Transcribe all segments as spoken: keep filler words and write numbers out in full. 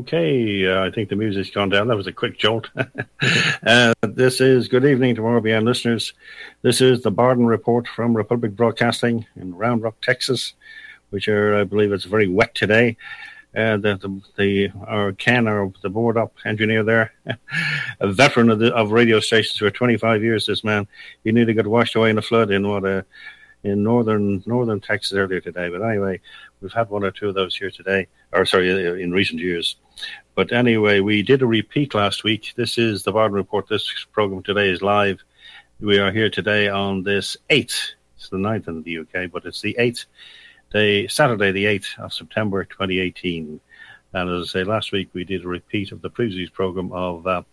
Okay, uh, I think the music's gone down. That was a quick jolt. uh, this is good evening to R B N listeners. This is the Barden Report from Republic Broadcasting in Round Rock, Texas, which are, I believe, it's very wet today. Uh, the, the, the our Ken, our the board up engineer there, a veteran of, the, of radio stations for twenty-five years. This man, he nearly got washed away in a flood in what a. in northern northern Texas earlier today. But anyway, we've had one or two of those here today, or sorry, in recent years. But anyway, we did a repeat last week. This is the Barden Report. This program today is live. We are here today on this eighth. It's the ninth in the U K, but it's the eighth day, Saturday, the eighth of September, twenty eighteen. And as I say, last week we did a repeat of the previous program of uh,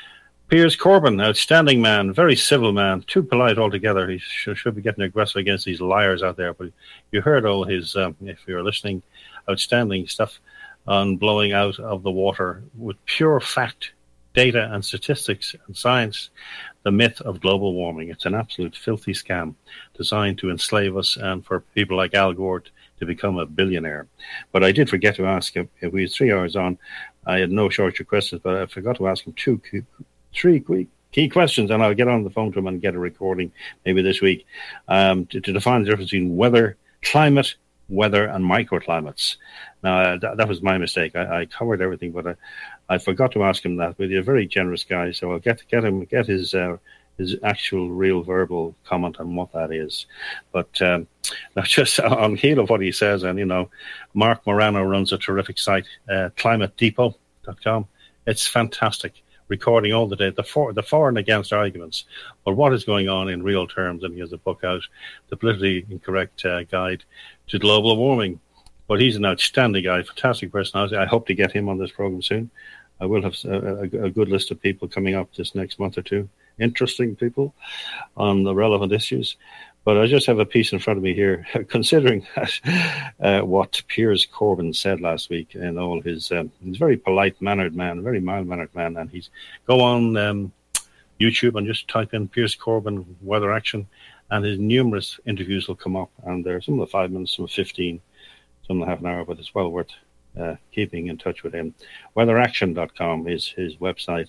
Piers Corbyn, outstanding man, very civil man, too polite altogether. He should, should be getting aggressive against these liars out there. But you heard all his, um, if you're listening, outstanding stuff on blowing out of the water with pure fact, data and statistics and science, the myth of global warming. It's an absolute filthy scam designed to enslave us and for people like Al Gore to become a billionaire. But I did forget to ask him, if we had three hours on, I had no shortage of questions, but I forgot to ask him two Three key questions, and I'll get on the phone to him and get a recording maybe this week um, to, to define the difference between weather, climate, weather, and microclimates. Now, uh, that, that was my mistake. I, I covered everything, but I, I forgot to ask him that. But he's a very generous guy, so I'll get get him get his uh, his actual real verbal comment on what that is. But um, now, just on heel of what he says, and you know, Mark Morano runs a terrific site, uh, climate depot dot com. It's fantastic. Recording all the day, the for, the for and against arguments, but what is going on in real terms, and he has a book out, The Politically Incorrect uh, Guide to Global Warming. But he's an outstanding guy, fantastic personality. I hope to get him on this program soon. I will have a, a, a good list of people coming up this next month or two, interesting people on the relevant issues. But I just have a piece in front of me here, considering that, uh, what Piers Corbyn said last week in all his, um, he's a very polite-mannered man, a very mild-mannered man, and he's, go on um, YouTube and just type in Piers Corbyn weather action, and his numerous interviews will come up, and there are some of the five minutes, some of fifteen, some of the half an hour, but it's well worth uh, keeping in touch with him. weather action dot com is his website.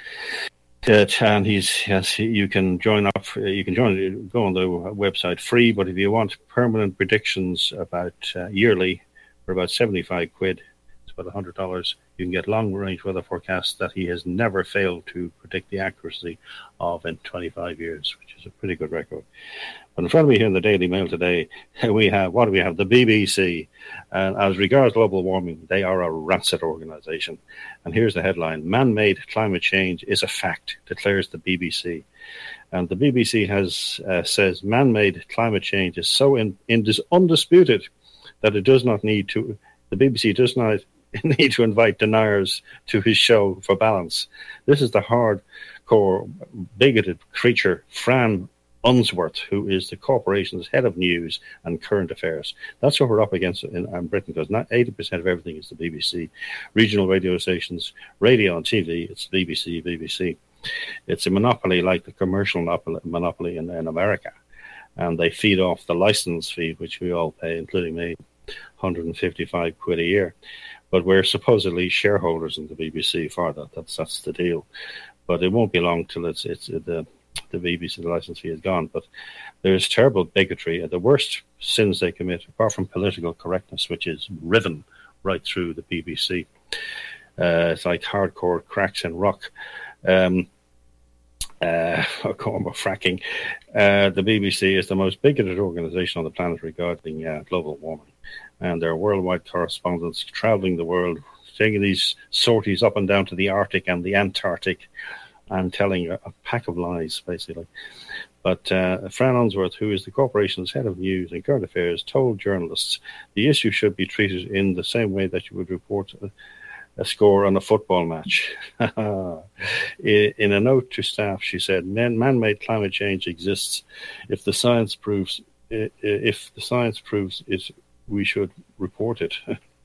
It, and he's yes, you can join up. You can join. Go on the website free, but if you want permanent predictions about uh, yearly for about seventy-five quid, it's about a hundred dollars. You can get long-range weather forecasts that he has never failed to predict the accuracy of in twenty-five years, which is a pretty good record. But in front of me here in the Daily Mail today, we have, what do we have? The B B C. And as regards global warming, they are a rancid organisation. And here's the headline: Man-made climate change is a fact, declares the B B C. And the B B C has uh, says man-made climate change is so in, in is undisputed that it does not need to, the B B C does not need to invite deniers to his show for balance. This is the hardcore, bigoted creature, Fran Unsworth, who is the corporation's head of news and current affairs. That's what we're up against in, in Britain, because not eighty percent of everything is the B B C. Regional radio stations, radio and T V, it's B B C, B B C. It's a monopoly like the commercial monopoly in, in America. And they feed off the license fee, which we all pay, including me, one hundred fifty-five quid a year. But we're supposedly shareholders in the B B C for that. That's that's the deal. But it won't be long till it's it's the the B B C, the license fee is gone. But there's terrible bigotry. The worst sins they commit, apart from political correctness, which is riven right through the B B C. Uh, it's like hardcore cracks in rock. Um, uh, I'll call them fracking. Uh, the B B C is the most bigoted organisation on the planet regarding uh, global warming. And there are worldwide correspondents travelling the world, taking these sorties up and down to the Arctic and the Antarctic, and telling a, a pack of lies, basically. But uh, Fran Unsworth, who is the corporation's head of news and current affairs, told journalists the issue should be treated in the same way that you would report a, a score on a football match. In a note to staff, she said, Man, man-made climate change exists. If the science proves, if the science proves it, we should report it.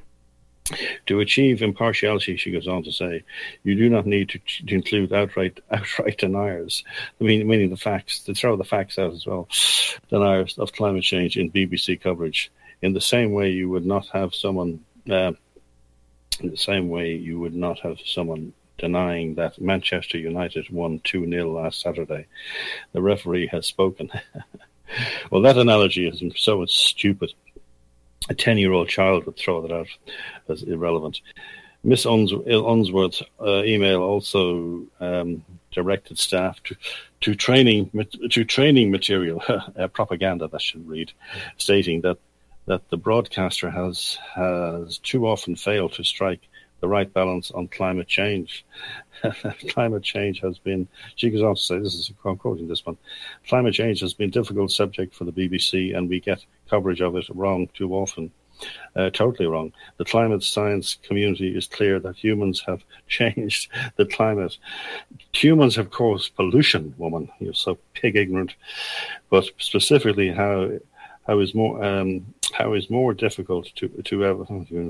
To achieve impartiality, she goes on to say, you do not need to, to include outright outright deniers, I mean, meaning the facts, to throw the facts out as well, deniers of climate change in B B C coverage. In the same way, you would not have someone uh, in the same way you would not have someone denying that Manchester United won two nil last Saturday. The referee has spoken. Well, that analogy is so stupid. A ten-year-old child would throw that out as irrelevant. Miss Uns- Unsworth's uh, email also um, directed staff to, to training to training material, uh, propaganda that should read, stating that, that the broadcaster has has too often failed to strike the right balance on climate change. Climate change has been, she goes on to say, this is, I'm quoting this one, climate change has been a difficult subject for the B B C and we get coverage of it wrong too often. Uh, totally wrong. The climate science community is clear that humans have changed the climate. Humans have caused pollution, woman. You're so pig ignorant. But specifically, how how is more um, how is more difficult to to ever.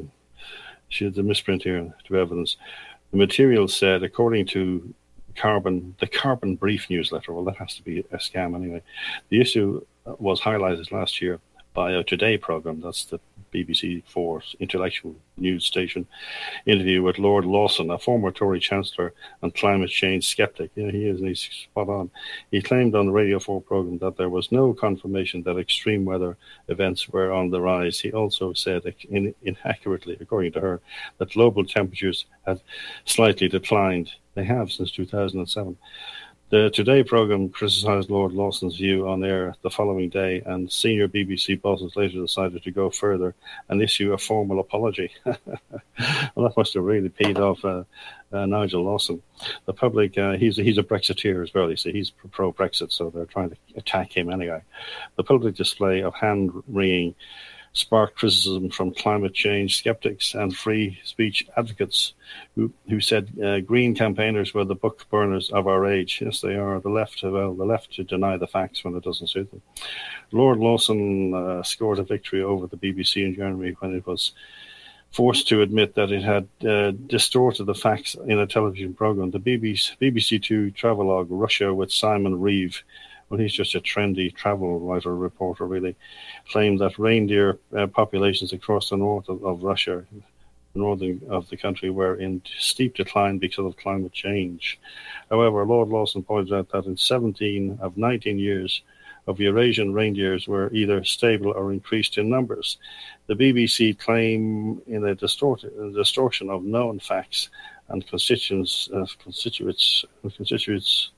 She had the misprint here to evidence. The material said, according to Carbon, the Carbon Brief newsletter. Well, that has to be a scam anyway. The issue was highlighted last year by a Today programme, that's the B B C four intellectual news station, interview with Lord Lawson, a former Tory Chancellor and climate change sceptic. Yeah, he is, and he's spot on. He claimed on the Radio four programme that there was no confirmation that extreme weather events were on the rise. He also said, in, inaccurately, according to her, that global temperatures had slightly declined. They have since two thousand seven. The Today programme criticised Lord Lawson's view on air the following day, and senior B B C bosses later decided to go further and issue a formal apology. Well, that must have really peed off uh, uh, Nigel Lawson. The public, uh, he's, he's a Brexiteer as well, you see, he's pro-Brexit, so they're trying to attack him anyway. The public display of hand-wringing sparked criticism from climate change skeptics and free speech advocates who, who said uh, green campaigners were the book burners of our age. Yes, they are. The left, well, the left to deny the facts when it doesn't suit them. Lord Lawson uh, scored a victory over the B B C in January when it was forced to admit that it had uh, distorted the facts in a television programme. The B B C, B B C Two travelogue, Russia with Simon Reeve, well, he's just a trendy travel writer, reporter, really, claimed that reindeer uh, populations across the north of, of Russia, the northern of the country, were in steep decline because of climate change. However, Lord Lawson pointed out that in seventeen of nineteen years of Eurasian reindeers were either stable or increased in numbers. The B B C claim in a, distort- a distortion of known facts and constituents, uh, constituents, constituents,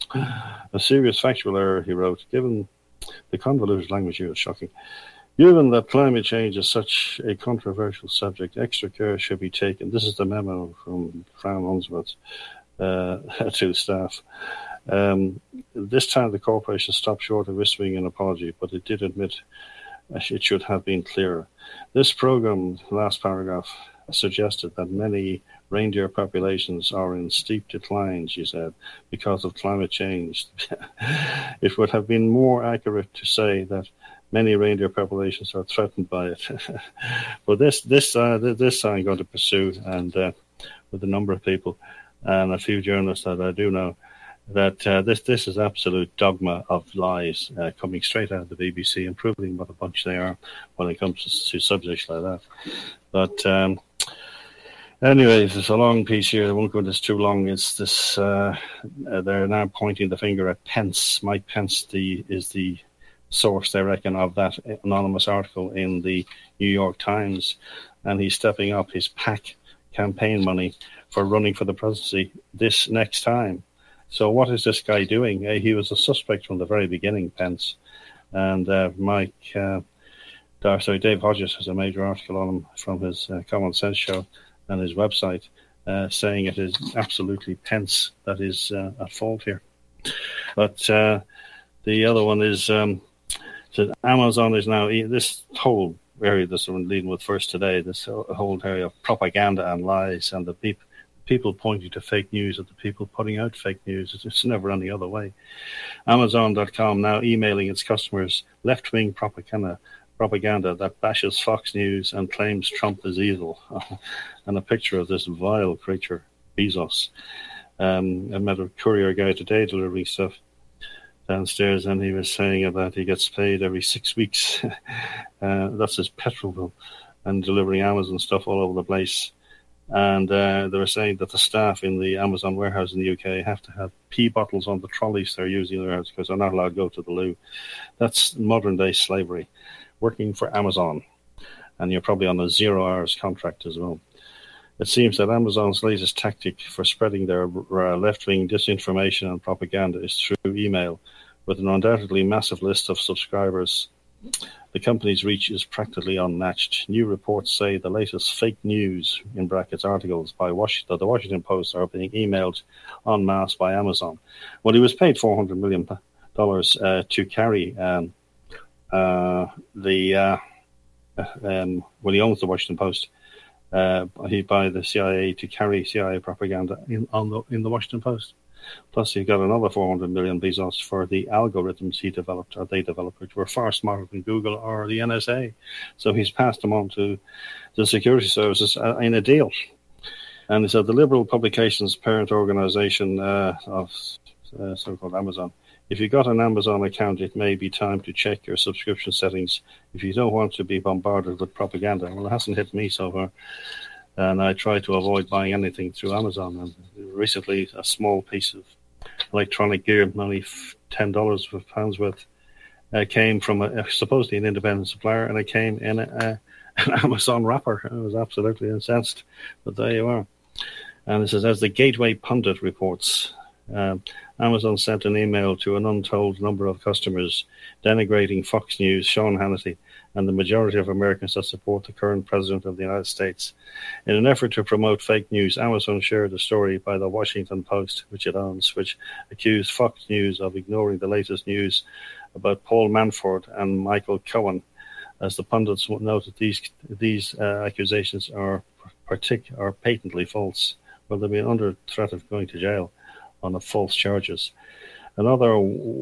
a serious factual error, he wrote, given the convoluted language here is shocking. Given that climate change is such a controversial subject, extra care should be taken. This is the memo from Fran Unsworth uh, to staff. Um, this time the corporation stopped short of issuing an apology, but it did admit it should have been clearer. This programme, last paragraph, suggested that many reindeer populations are in steep decline, she said, because of climate change. It would have been more accurate to say that many reindeer populations are threatened by it. But this, this, uh, this I'm going to pursue, and uh, with a number of people and a few journalists that I do know, that uh, this this is absolute dogma of lies uh, coming straight out of the B B C and proving what a bunch they are when it comes to, to subjects like that. But um, anyway, there's a long piece here. I won't go into this too long. It's this. Uh, they're now pointing the finger at Pence. Mike Pence the, is the source, they reckon, of that anonymous article in the New York Times, and he's stepping up his PAC campaign money for running for the presidency this next time. So what is this guy doing? Uh, he was a suspect from the very beginning, Pence. And uh, Mike, uh, sorry, Dave Hodges has a major article on him from his uh, Common Sense show and his website, uh, saying it is absolutely Pence that is uh, at fault here. But uh, the other one is um, that Amazon is now, this whole area that I'm leading with first today, this whole area of propaganda and lies and the people, people pointing to fake news and the people putting out fake news. It's, it's never any other way. Amazon dot com now emailing its customers left-wing propaganda propaganda that bashes Fox News and claims Trump is evil. And a picture of this vile creature, Bezos. Um, I met a courier guy today delivering stuff downstairs, and he was saying that he gets paid every six weeks. uh, that's his petrol bill, and delivering Amazon stuff all over the place. And uh, they were saying that the staff in the Amazon warehouse in the U K have to have pee bottles on the trolleys they're using in their house because they're not allowed to go to the loo. That's modern-day slavery, working for Amazon. And you're probably on a zero-hours contract as well. It seems that Amazon's latest tactic for spreading their uh, left-wing disinformation and propaganda is through email, with an undoubtedly massive list of subscribers. The company's reach is practically unmatched. New reports say the latest fake news, in brackets articles, by Washington, the Washington Post are being emailed en masse by Amazon. Well, he was paid four hundred million dollars uh, to carry um, uh, the, uh, um, well, he owns the Washington Post. Uh, he by the C I A to carry C I A propaganda in on the in the Washington Post. Plus, he got another four hundred million Bezos for the algorithms he developed, or they developed, which were far smarter than Google or the N S A. So he's passed them on to the security services in a deal. And so the Liberal Publications parent organization uh, of uh, so-called Amazon. If you've got an Amazon account, it may be time to check your subscription settings if you don't want to be bombarded with propaganda. Well, it hasn't hit me so far, and I try to avoid buying anything through Amazon. And recently, a small piece of electronic gear, only ten dollars pounds worth, uh, came from a, supposedly an independent supplier, and it came in a, a, an Amazon wrapper. I was absolutely incensed, but there you are. And it says, as the Gateway Pundit reports, Um, Amazon sent an email to an untold number of customers denigrating Fox News, Sean Hannity, and the majority of Americans that support the current president of the United States. In an effort to promote fake news, Amazon shared a story by the Washington Post, which it owns, which accused Fox News of ignoring the latest news about Paul Manafort and Michael Cohen. As the pundits noted, these these uh, accusations are partic- are patently false. Well, they've been under threat of going to jail on the false charges. Another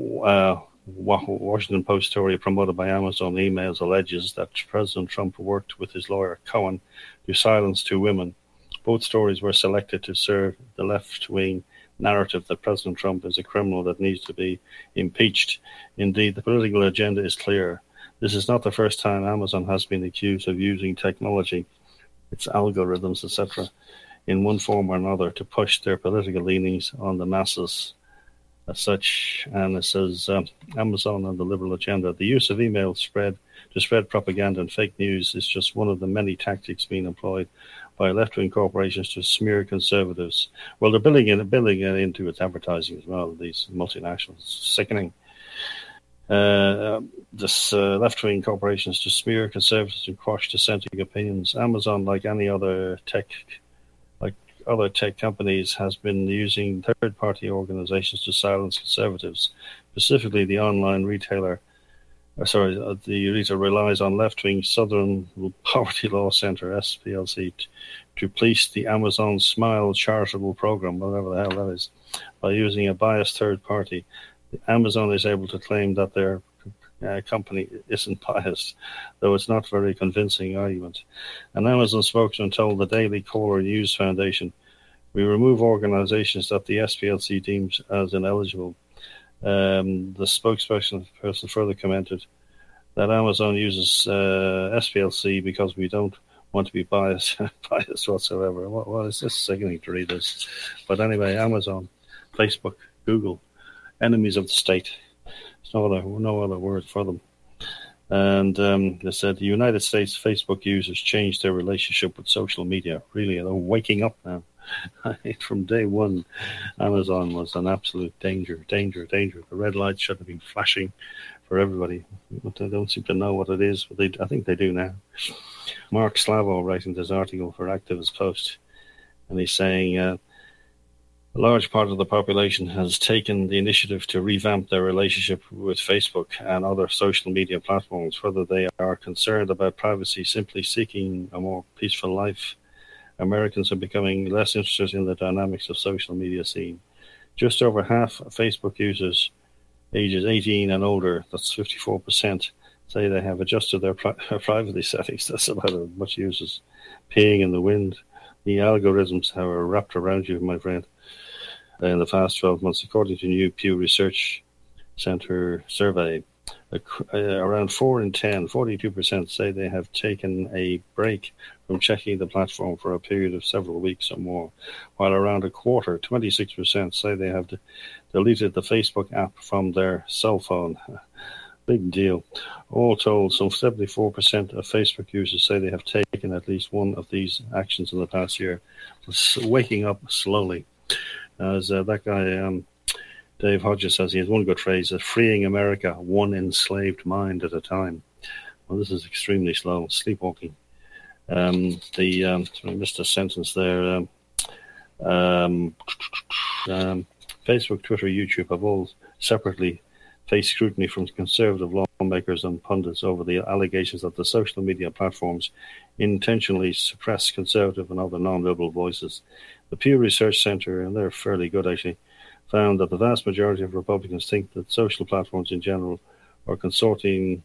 uh, Washington Post story promoted by Amazon emails alleges that President Trump worked with his lawyer Cohen to silence two women. Both stories were selected to serve the left-wing narrative that President Trump is a criminal that needs to be impeached. Indeed, the political agenda is clear. This is not the first time Amazon has been accused of using technology, its algorithms, et cetera, in one form or another to push their political leanings on the masses as such. And it says um, Amazon and the liberal agenda. The use of email spread to spread propaganda and fake news is just one of the many tactics being employed by left-wing corporations to smear conservatives. Well, they're building it, building it into its advertising as well, these multinationals. Sickening. Uh, this uh, left-wing corporations to smear conservatives and quash dissenting opinions. Amazon, like any other tech Other tech companies, has been using third-party organizations to silence conservatives. Specifically, the online retailer, uh, sorry, uh, the retailer relies on left-wing Southern Poverty Law Center (S P L C) t- to police the Amazon Smile charitable program, whatever the hell that is, by using a biased third party. Amazon is able to claim that their Uh, company isn't biased, though it's not very convincing argument. An Amazon spokesman told the Daily Caller News Foundation, "We remove organizations that the S P L C deems as ineligible." Um, the spokesperson person further commented that Amazon uses uh, S P L C because we don't want to be biased, biased whatsoever. What, what is this? Sickening to read this. But anyway, Amazon, Facebook, Google, enemies of the state. No other, no other word for them. And um, they said the United States Facebook users changed their relationship with social media. Really, they're waking up now. From day one, Amazon was an absolute danger, danger, danger. The red lights should have been flashing for everybody. But they don't seem to know what it is, but they, I think they do now. Mark Slavo writing this article for Activist Post, and he's saying, uh, a large part of the population has taken the initiative to revamp their relationship with Facebook and other social media platforms, whether they are concerned about privacy, simply seeking a more peaceful life. Americans are becoming less interested in the dynamics of social media scene. Just over half of Facebook users ages eighteen and older, that's fifty-four percent, say they have adjusted their pri- privacy settings. That's about as much use as peeing in the wind. The algorithms are wrapped around you, my friend. In the past twelve months, according to a new Pew Research Center survey. uh, around four in ten, forty-two percent, say they have taken a break from checking the platform for a period of several weeks or more, while around a quarter, twenty-six percent, say they have de- deleted the Facebook app from their cell phone. Big deal. All told, some seventy-four percent of Facebook users say they have taken at least one of these actions in the past year. It's waking up slowly. As uh, that guy, um, Dave Hodges, says, he has one good phrase, uh, freeing America one enslaved mind at a time. Well, this is extremely slow, sleepwalking. Um, the um, I missed a sentence there. Um, um, um, Facebook, Twitter, YouTube have all separately faced scrutiny from conservative lawmakers and pundits over the allegations that the social media platforms intentionally suppress conservative and other non-liberal voices. The Pew Research Center, and they're fairly good actually, found that the vast majority of Republicans think that social platforms in general are consorting,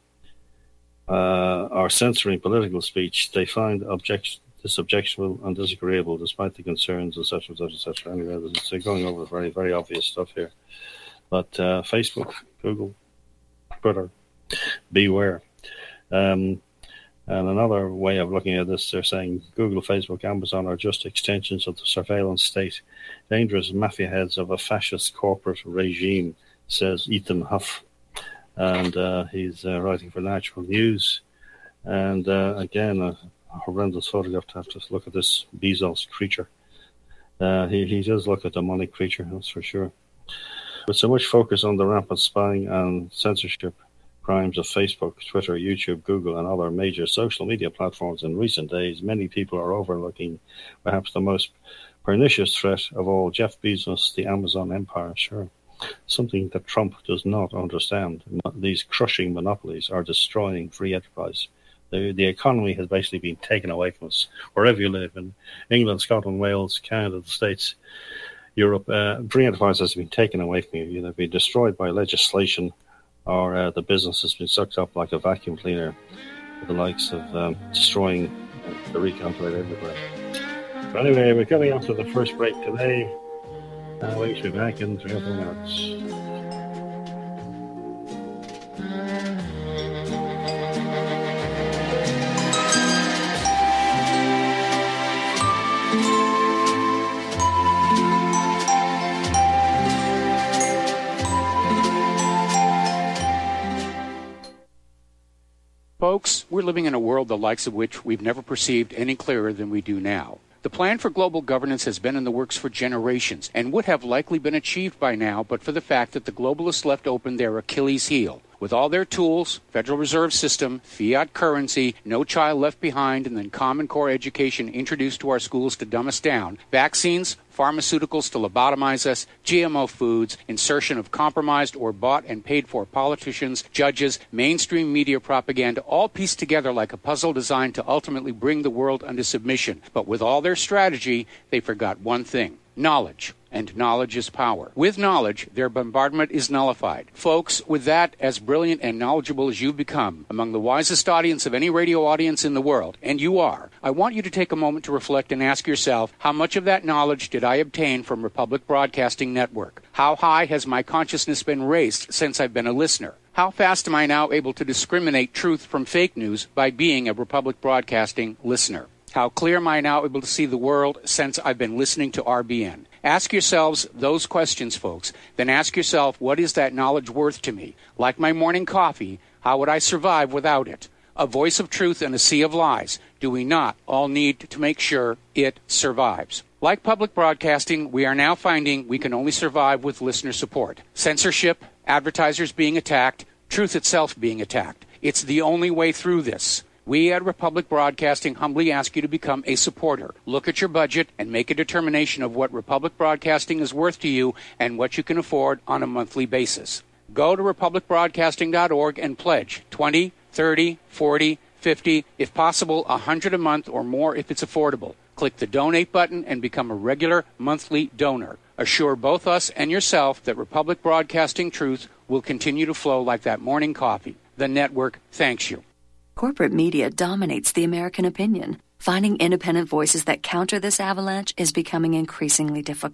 uh, are censoring political speech. They find object- this objectionable and disagreeable despite the concerns, et cetera, et cetera, et cetera. Anyway, they're going over very, very obvious stuff here. But uh, Facebook, Google, Twitter, beware. Um, and another way of looking at this, they're saying Google, Facebook, Amazon are just extensions of the surveillance state, dangerous mafia heads of a fascist corporate regime, says Ethan Huff. And uh, he's uh, writing for Natural News. And uh, again, a horrendous photograph to have to look at this Bezos creature. Uh, he, he does look a demonic creature, that's for sure. With so much focus on the rampant spying and censorship crimes of Facebook, Twitter, YouTube, Google, and other major social media platforms in recent days, many people are overlooking perhaps the most pernicious threat of all, Jeff Bezos, the Amazon empire. Sure, something that Trump does not understand. These crushing monopolies are destroying free enterprise. The, the economy has basically been taken away from us. Wherever you live, in England, Scotland, Wales, Canada, the States, Europe, uh, free enterprise has been taken away from you. Either been destroyed by legislation or uh, the business has been sucked up like a vacuum cleaner, with the likes of um, destroying the recalculate everywhere. So anyway, we're coming up to the first break today. Uh, we should be back in three or four minutes. Folks, we're living in a world the likes of which we've never perceived any clearer than we do now. The plan for global governance has been in the works for generations and would have likely been achieved by now but for the fact that the globalists left open their Achilles heel. With all their tools, Federal Reserve System, fiat currency, no child left behind, and then Common Core education introduced to our schools to dumb us down, vaccines, pharmaceuticals to lobotomize us, G M O foods, insertion of compromised or bought and paid for politicians, judges, mainstream media propaganda, all pieced together like a puzzle designed to ultimately bring the world under submission. But with all their strategy, they forgot one thing: knowledge. And knowledge is power. With knowledge, their bombardment is nullified. Folks, with that, as brilliant and knowledgeable as you've become, among the wisest audience of any radio audience in the world, and you are, I want you to take a moment to reflect and ask yourself, how much of that knowledge did I obtain from Republic Broadcasting Network? How high has my consciousness been raised since I've been a listener? How fast am I now able to discriminate truth from fake news by being a Republic Broadcasting listener? How clear am I now able to see the world since I've been listening to R B N? Ask yourselves those questions, folks. Then ask yourself, what is that knowledge worth to me? Like my morning coffee, how would I survive without it? A voice of truth in a sea of lies. Do we not all need to make sure it survives? Like public broadcasting, we are now finding we can only survive with listener support. Censorship, advertisers being attacked, truth itself being attacked. It's the only way through this. We at Republic Broadcasting humbly ask you to become a supporter. Look at your budget and make a determination of what Republic Broadcasting is worth to you and what you can afford on a monthly basis. Go to republic broadcasting dot org and pledge twenty, thirty, forty, fifty, if possible, one hundred a month or more if it's affordable. Click the donate button and become a regular monthly donor. Assure both us and yourself that Republic Broadcasting truth will continue to flow like that morning coffee. The network thanks you. Corporate media dominates the American opinion. Finding independent voices that counter this avalanche is becoming increasingly difficult.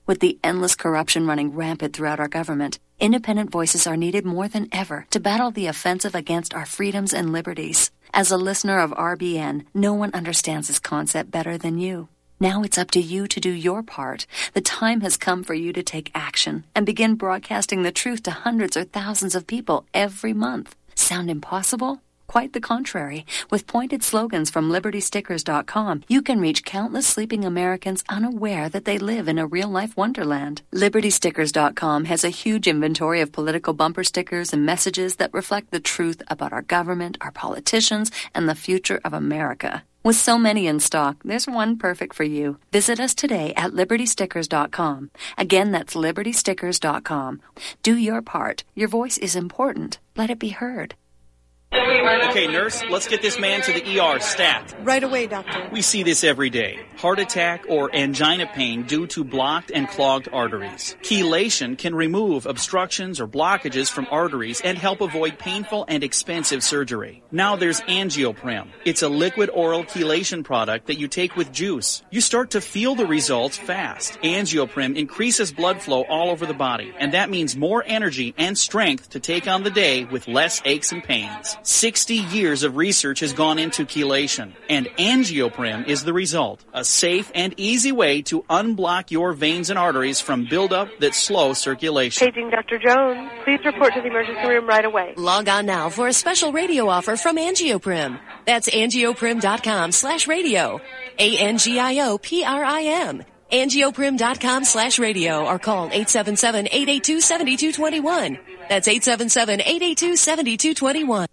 With the endless corruption running rampant throughout our government, independent voices are needed more than ever to battle the offensive against our freedoms and liberties. As a listener of R B N, no one understands this concept better than you. Now it's up to you to do your part. The time has come for you to take action and begin broadcasting the truth to hundreds or thousands of people every month. Sound impossible? Quite the contrary. With pointed slogans from Liberty Stickers dot com, you can reach countless sleeping Americans unaware that they live in a real-life wonderland. Liberty Stickers dot com has a huge inventory of political bumper stickers and messages that reflect the truth about our government, our politicians, and the future of America. With so many in stock, there's one perfect for you. Visit us today at Liberty Stickers dot com. Again, that's Liberty Stickers dot com. Do your part. Your voice is important. Let it be heard. Okay, nurse, let's get this man to the E R stat. Right away, doctor. We see this every day. Heart attack or angina pain due to blocked and clogged arteries. Chelation can remove obstructions or blockages from arteries and help avoid painful and expensive surgery. Now there's Angioprim. It's a liquid oral chelation product that you take with juice. You start to feel the results fast. Angioprim increases blood flow all over the body, and that means more energy and strength to take on the day with less aches and pains. sixty years of research has gone into chelation, and Angioprim is the result. A safe and easy way to unblock your veins and arteries from buildup that slow circulation. Paging Doctor Jones. Please report to the emergency room right away. Log on now for a special radio offer from Angioprim. That's Angioprim dot com slash radio. A N G I O P R I M. Angioprim dot com slash radio or call eight seven seven, eight eight two, seven two two one. That's eight seven seven, eight eight two, seven two two one.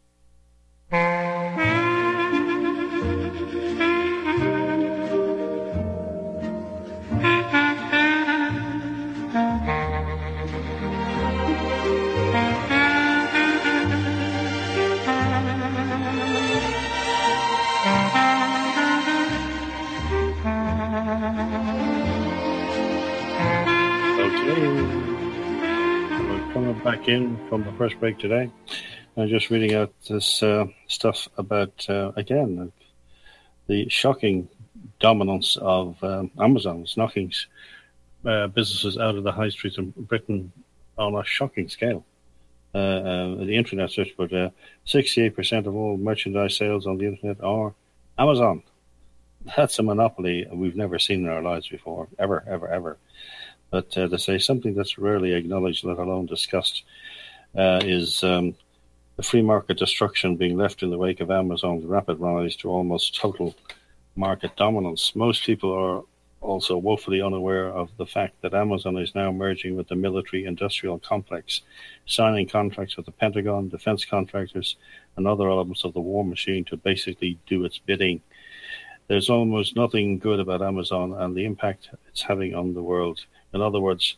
Back in from the first break today. I'm just reading out this uh, stuff about, uh, again, the shocking dominance of um, Amazon. It's knocking uh, businesses out of the high streets in Britain on a shocking scale. Uh, uh, the internet search, but uh, sixty-eight percent of all merchandise sales on the internet are Amazon. That's a monopoly we've never seen in our lives before, ever, ever, ever. But uh, to say something that's rarely acknowledged, let alone discussed, uh, is um, the free market destruction being left in the wake of Amazon's rapid rise to almost total market dominance. Most people are also woefully unaware of the fact that Amazon is now merging with the military-industrial complex, signing contracts with the Pentagon, defense contractors, and other elements of the war machine to basically do its bidding. There's almost nothing good about Amazon and the impact it's having on the world. In other words,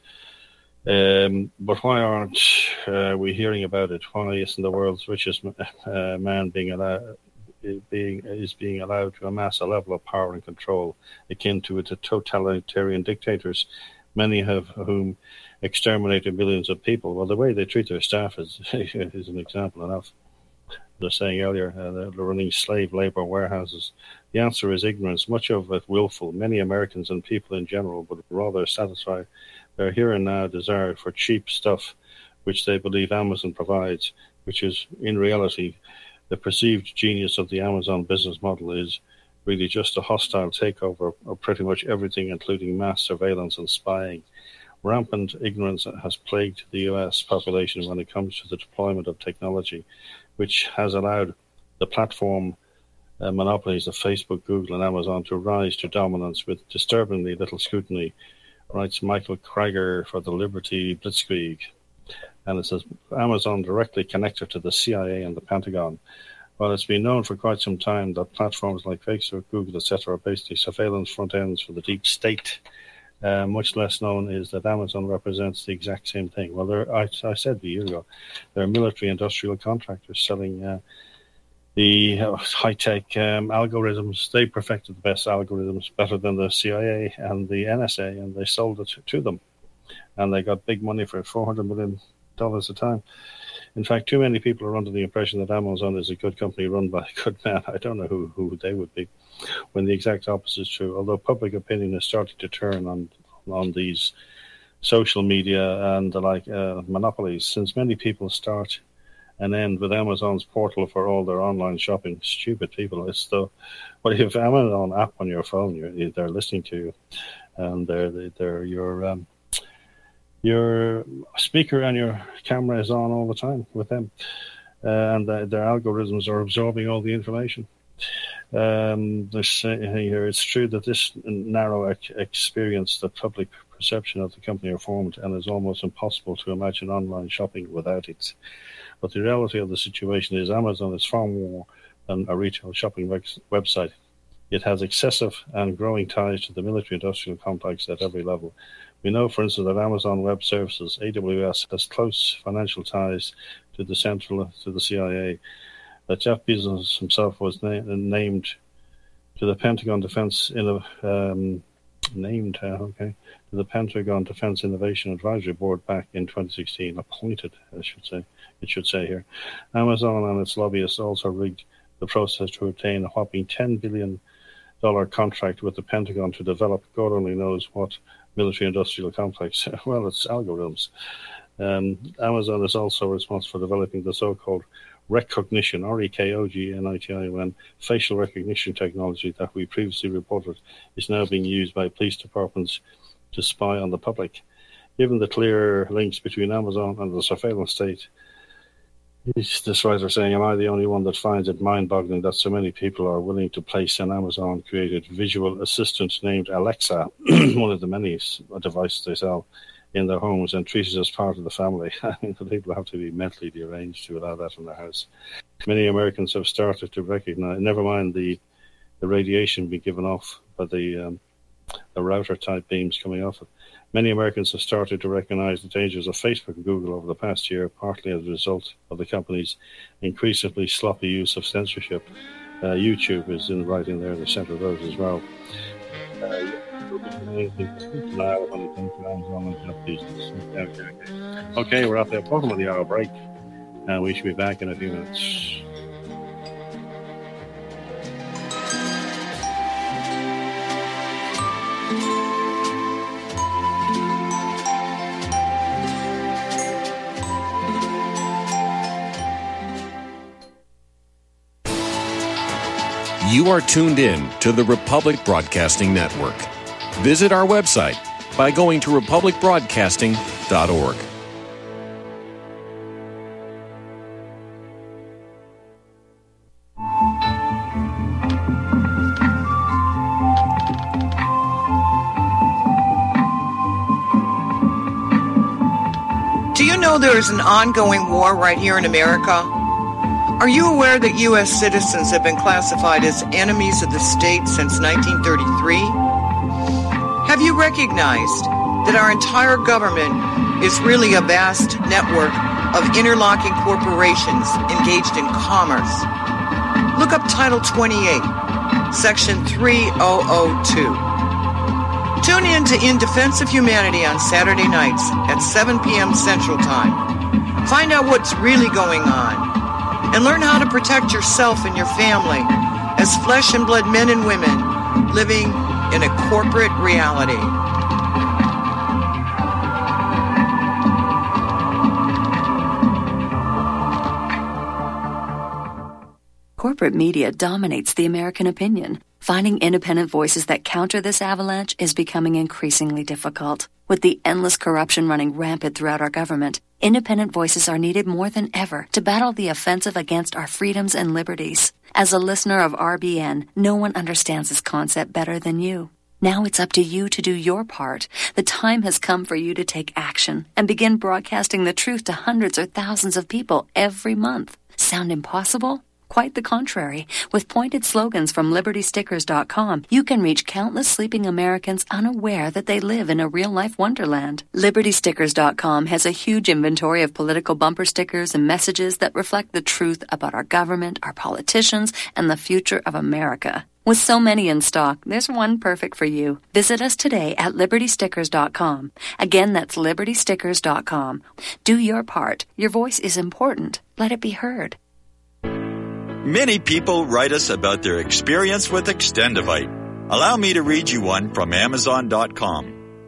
um, but why aren't uh, we hearing about it? Why isn't the world's richest uh, man being allowed, being is being allowed to amass a level of power and control akin to the totalitarian dictators, many of whom exterminated millions of people? Well, the way they treat their staff is is an example enough. They're saying earlier uh, they're running slave labor warehouses. The answer is ignorance, much of it willful. Many Americans and people in general would rather satisfy their here and now desire for cheap stuff, which they believe Amazon provides, which is in reality the perceived genius of the Amazon business model is really just a hostile takeover of pretty much everything, including mass surveillance and spying. Rampant ignorance has plagued the U S population when it comes to the deployment of technology, which has allowed the platform uh, monopolies of Facebook, Google, and Amazon to rise to dominance with disturbingly little scrutiny, writes Michael Krager for the Liberty Blitzkrieg. And it says, Amazon directly connected to the C I A and the Pentagon. While it's been known for quite some time that platforms like Facebook, Google, et cetera are basically surveillance front ends for the deep state, Uh, much less known is that Amazon represents the exact same thing. Well, there, I, I said a year ago, there are military-industrial contractors selling uh, the uh, high-tech um, algorithms. They perfected the best algorithms, better than the C I A and the N S A, and they sold it to them. And they got big money for it, four hundred million dollars a time. In fact, too many people are under the impression that Amazon is a good company run by a good man. I don't know who, who they would be, when the exact opposite is true. Although public opinion is starting to turn on on these social media and the like uh, monopolies, since many people start and end with Amazon's portal for all their online shopping. Stupid people. It's the well, you have Amazon app on your phone, you're, they're listening to you, and they're they're your um, your speaker and your camera is on all the time with them, uh, and the, their algorithms are absorbing all the information. Um, this, uh, here, it's true that this narrow ex- experience, the public perception of the company are formed, and it's almost impossible to imagine online shopping without it. But the reality of the situation is Amazon is far more than a retail shopping wex- website. It has excessive and growing ties to the military-industrial complex at every level. We know, for instance, that Amazon Web Services, A W S, has close financial ties to the central to the C I A. That Jeff Bezos himself was na- named to the Pentagon Defense in um, named uh, okay to the Pentagon Defense Innovation Advisory Board back in twenty sixteen. Appointed, I should say. It should say here. Amazon and its lobbyists also rigged the process to obtain a whopping ten billion dollars contract with the Pentagon to develop God only knows what military-industrial complex. Well, it's algorithms. Um, Amazon is also responsible for developing the so-called recognition, R E K O G N I T I O N, facial recognition technology that we previously reported is now being used by police departments to spy on the public. Given the clear links between Amazon and the surveillance state, this writer saying, am I the only one that finds it mind-boggling that so many people are willing to place an Amazon-created visual assistant named Alexa, one of the many devices they sell, in their homes and treated as part of the family? I mean, the people have to be mentally deranged to allow that in their house. Many Americans have started to recognize, never mind the, the radiation being given off by the, um, the router-type beams coming off it. Many Americans have started to recognize the dangers of Facebook and Google over the past year, partly as a result of the company's increasingly sloppy use of censorship. Uh, YouTube is in right in there, the center of those as well. Uh, Okay, we're at the bottom of the hour break, and we should be back in a few minutes. You are tuned in to the Republic Broadcasting Network. Visit our website by going to republic broadcasting dot org. Do you know there is an ongoing war right here in America? Are you aware that U S citizens have been classified as enemies of the state since nineteen thirty-three? Have you recognized that our entire government is really a vast network of interlocking corporations engaged in commerce? Look up Title twenty-eight, Section three thousand two. Tune in to In Defense of Humanity on Saturday nights at seven p.m. Central Time. Find out what's really going on and learn how to protect yourself and your family as flesh and blood men and women living in a corporate reality. Corporate media dominates the American opinion. Finding independent voices that counter this avalanche is becoming increasingly difficult. With the endless corruption running rampant throughout our government, independent voices are needed more than ever to battle the offensive against our freedoms and liberties. As a listener of R B N, no one understands this concept better than you. Now it's up to you to do your part. The time has come for you to take action and begin broadcasting the truth to hundreds or thousands of people every month. Sound impossible? Quite the contrary. With pointed slogans from liberty stickers dot com, you can reach countless sleeping Americans unaware that they live in a real-life wonderland. liberty stickers dot com has a huge inventory of political bumper stickers and messages that reflect the truth about our government, our politicians, and the future of America. With so many in stock, there's one perfect for you. Visit us today at liberty stickers dot com. Again, that's liberty stickers dot com. Do your part. Your voice is important. Let it be heard. Many people write us about their experience with Extendivite. Allow me to read you one from amazon dot com.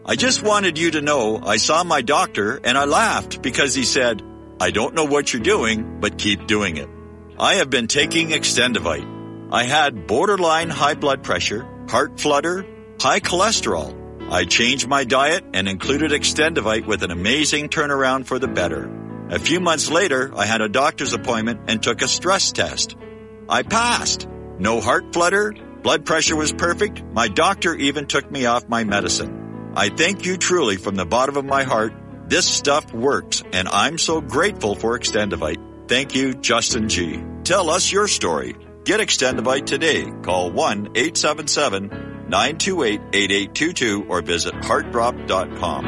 I just wanted you to know I saw my doctor and I laughed because he said, I don't know what you're doing, but keep doing it. I have been taking Extendivite. I had borderline high blood pressure, heart flutter, high cholesterol. I changed my diet and included Extendivite with an amazing turnaround for the better. A few months later, I had a doctor's appointment and took a stress test. I passed. No heart flutter, blood pressure was perfect. My doctor even took me off my medicine. I thank you truly from the bottom of my heart. This stuff works, and I'm so grateful for Extendivite. Thank you, Justin G. Tell us your story. Get Extendivite today. Call one eight seven seven, nine two eight, eight eight two two or visit heart drop dot com.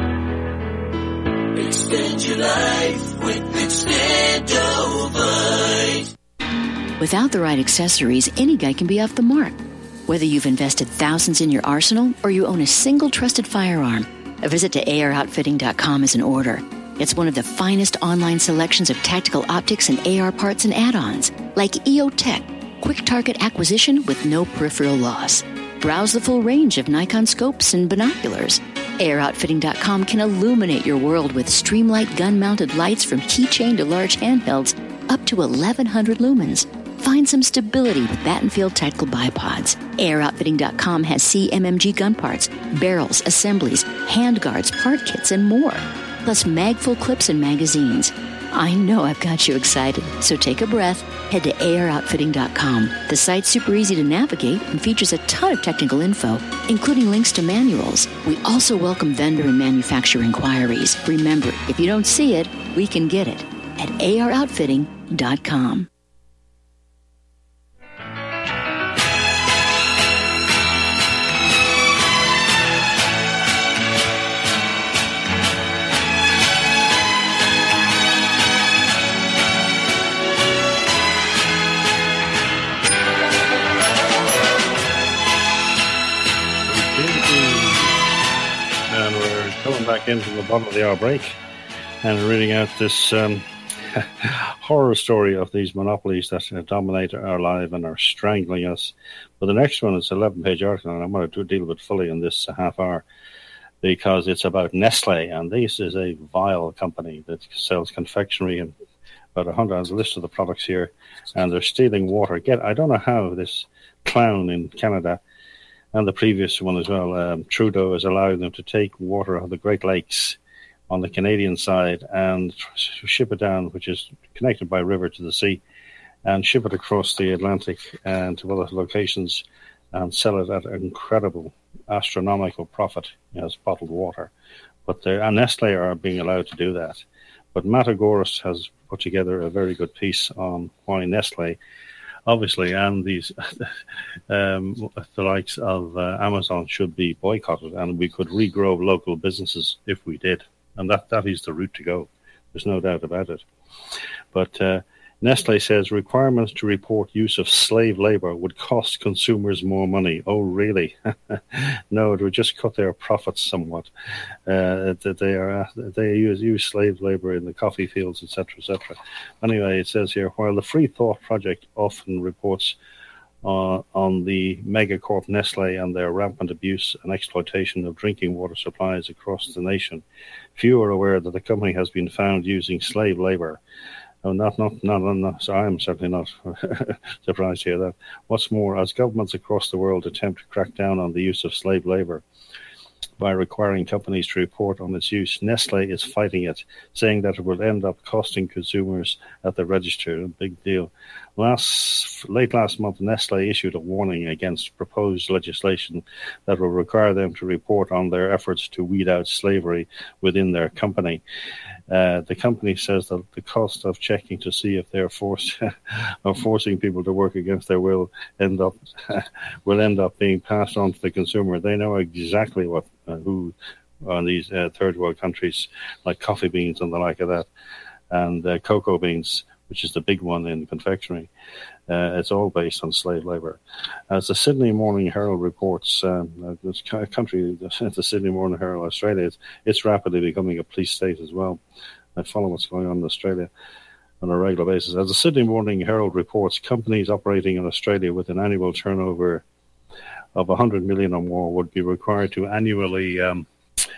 Extend your life with Extendivite. Without the right accessories, any guy can be off the mark. Whether you've invested thousands in your arsenal or you own a single trusted firearm, a visit to A R outfitting dot com is in order. It's one of the finest online selections of tactical optics and A R parts and add-ons, like E O Tech, quick target acquisition with no peripheral loss. Browse the full range of Nikon scopes and binoculars. A R outfitting dot com can illuminate your world with Streamlight gun-mounted lights from keychain to large handhelds up to eleven hundred lumens. Find some stability with Battenfield Tactical Bipods. A R outfitting dot com has C M M G gun parts, barrels, assemblies, handguards, part kits, and more. Plus mag-full clips and magazines. I know I've got you excited, so take a breath. Head to A R outfitting dot com. The site's super easy to navigate and features a ton of technical info, including links to manuals. We also welcome vendor and manufacturer inquiries. Remember, if you don't see it, we can get it at A R outfitting dot com. Coming back in from the bottom of the hour break and reading out this um, horror story of these monopolies that uh, dominate our life and are strangling us. But the next one is an eleven-page article, and I'm going to deal with it fully in this uh, half hour because it's about Nestle, and this is a vile company that sells confectionery and about one hundred. There's a list of the products here, and they're stealing water. Get, I don't know how this clown in Canada and the previous one as well, um, Trudeau has allowed them to take water of the Great Lakes on the Canadian side and ship it down, which is connected by river to the sea, and ship it across the Atlantic and to other locations and sell it at an incredible, astronomical profit as bottled water. But and Nestle are being allowed to do that. But Matagoras has put together a very good piece on why Nestle, obviously, and these um, the likes of uh, Amazon should be boycotted, and we could regrow local businesses if we did, and that, that is the route to go. There's no doubt about it. But uh, Nestle says requirements to report use of slave labor would cost consumers more money. Oh, really? No, it would just cut their profits somewhat. Uh, that they are uh, they use, use slave labor in the coffee fields, et cetera, et cetera. Anyway, it says here, while the Free Thought Project often reports uh, on the megacorp Nestle and their rampant abuse and exploitation of drinking water supplies across the nation, few are aware that the company has been found using slave labor. No, not, not, not, not, so I am certainly not surprised to hear that. What's more, as governments across the world attempt to crack down on the use of slave labor by requiring companies to report on its use, Nestle is fighting it, saying that it will end up costing consumers at the register. A big deal. Last, late last month, Nestle issued a warning against proposed legislation that will require them to report on their efforts to weed out slavery within their company. Uh, the company says that the cost of checking to see if they're forced of forcing people to work against their will end up will end up being passed on to the consumer. They know exactly what uh, who on these uh, third world countries like coffee beans and the like of that, and uh, cocoa beans, which is the big one in confectionery. Uh, it's all based on slave labor. As the Sydney Morning Herald reports, um, this country, the Sydney Morning Herald, Australia, it's, it's rapidly becoming a police state as well. I follow what's going on in Australia on a regular basis. As the Sydney Morning Herald reports, companies operating in Australia with an annual turnover of one hundred million or more would be required to annually um,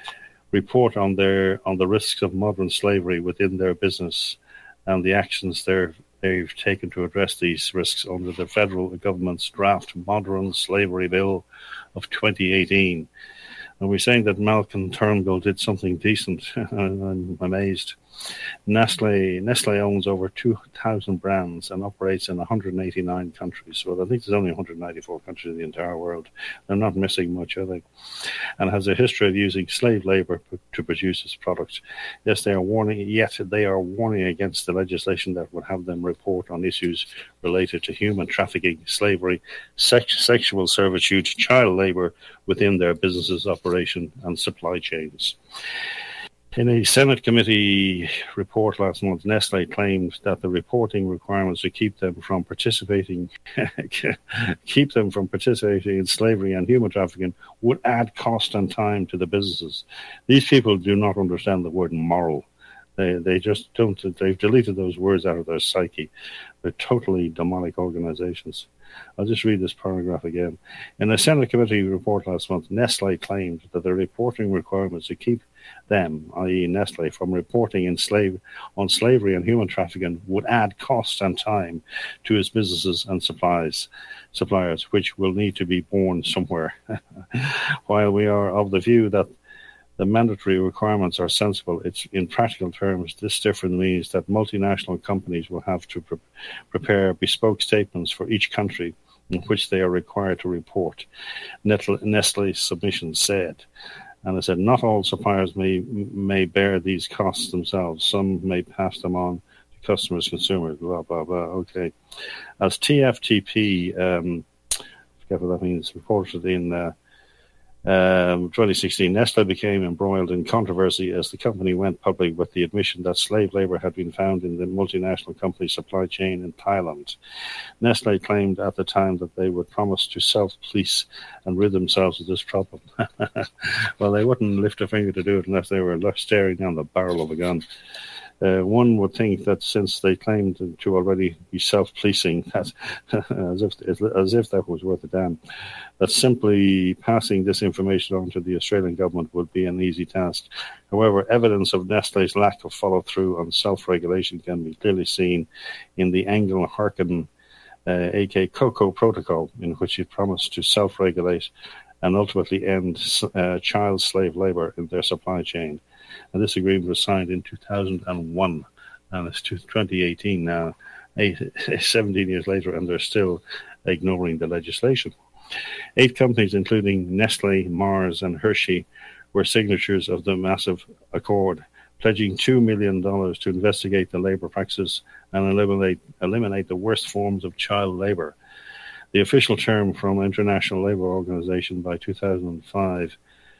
report on their on the risks of modern slavery within their business and the actions they're, they've taken to address these risks under the federal government's draft Modern Slavery Bill of twenty eighteen. And we're saying that Malcolm Turnbull did something decent. I'm amazed. Nestle Nestle owns over two thousand brands and operates in one hundred eighty-nine countries. Well, I think there's only one hundred ninety-four countries in the entire world. They're not missing much, are they? And has a history of using slave labor p- to produce its products. Yes, they are warning. Yet they are warning against the legislation that would have them report on issues related to human trafficking, slavery, sex, sexual servitude, child labor within their businesses, operation, and supply chains. In a Senate committee report last month, Nestle claimed that the reporting requirements to keep them from participating, keep them from participating in slavery and human trafficking would add cost and time to the businesses. These people do not understand the word moral. They they just don't. They've deleted those words out of their psyche. They're totally demonic organizations. I'll just read this paragraph again. In a Senate committee report last month, Nestle claimed that the reporting requirements to keep them, that is. Nestle, from reporting in slave on slavery and human trafficking would add cost and time to its businesses and supplies, suppliers, which will need to be borne somewhere. While we are of the view that the mandatory requirements are sensible, it's in practical terms, this difference means that multinational companies will have to pre- prepare bespoke statements for each country in which they are required to report, Nestle's submission said. And it said, not all suppliers may may bear these costs themselves. Some may pass them on to customers, consumers, blah, blah, blah. Okay. As T F T P, um, I forget what that means, reported in uh, um, twenty sixteen, Nestle became embroiled in controversy as the company went public with the admission that slave labor had been found in the multinational company's supply chain in Thailand. Nestle claimed at the time that they would promise to self-police and rid themselves of this problem. Well, they wouldn't lift a finger to do it unless they were staring down the barrel of a gun. Uh, one would think that since they claimed to already be self-policing, that as if as if that was worth a damn, that simply passing this information on to the Australian government would be an easy task. However, evidence of Nestle's lack of follow-through on self-regulation can be clearly seen in the Anglo-Harkin, uh, aka Cocoa Protocol, in which it promised to self-regulate and ultimately end uh, child slave labor in their supply chain. And this agreement was signed in two thousand one, and it's twenty eighteen now, eight, seventeen years later, and they're still ignoring the legislation. Eight companies, including Nestle, Mars, and Hershey, were signatories of the massive accord, pledging two million dollars to investigate the labor practices and eliminate, eliminate the worst forms of child labor. The official term from International Labour Organization by two thousand five,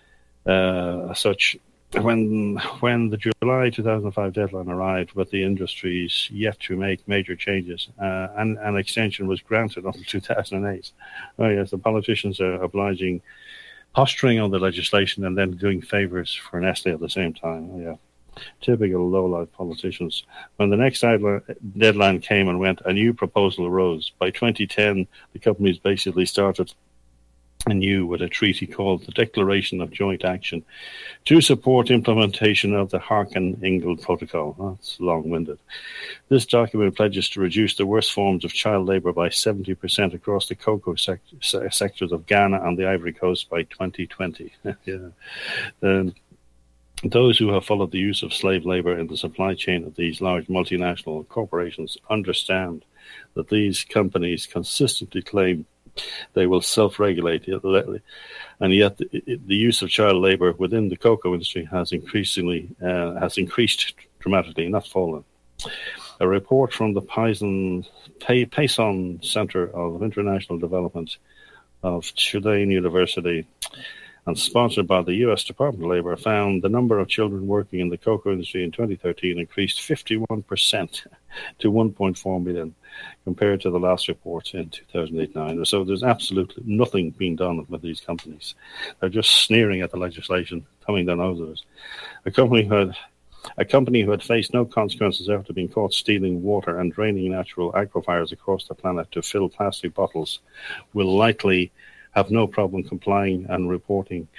uh, such When when the July two thousand five deadline arrived, but the industries yet to make major changes, uh, and an extension was granted until two thousand eight. Oh yes, the politicians are obliging, posturing on the legislation and then doing favours for Nestle at the same time. Oh, yeah, typical low-life politicians. When the next deadline came and went, a new proposal arose. By twenty ten, the companies basically started anew with a treaty called the Declaration of Joint Action to support implementation of the Harkin-Engel Protocol. Oh, that's long-winded. This document pledges to reduce the worst forms of child labour by seventy percent across the cocoa sect- sectors of Ghana and the Ivory Coast by twenty twenty. Yeah. Um, those who have followed the use of slave labour in the supply chain of these large multinational corporations understand that these companies consistently claim they will self-regulate, and yet the, the use of child labour within the cocoa industry has increasingly uh, has increased dramatically, not fallen. A report from the Payson, Pay, Payson Centre of International Development of Tulane University, and sponsored by the U S Department of Labour, found the number of children working in the cocoa industry in twenty thirteen increased fifty-one percent to one point four million compared to the last report in two thousand eight nine. So there's absolutely nothing being done with these companies. They're just sneering at the legislation, thumbing their noses. A company who had a company who had faced no consequences after being caught stealing water and draining natural aquifers across the planet to fill plastic bottles will likely have no problem complying and reporting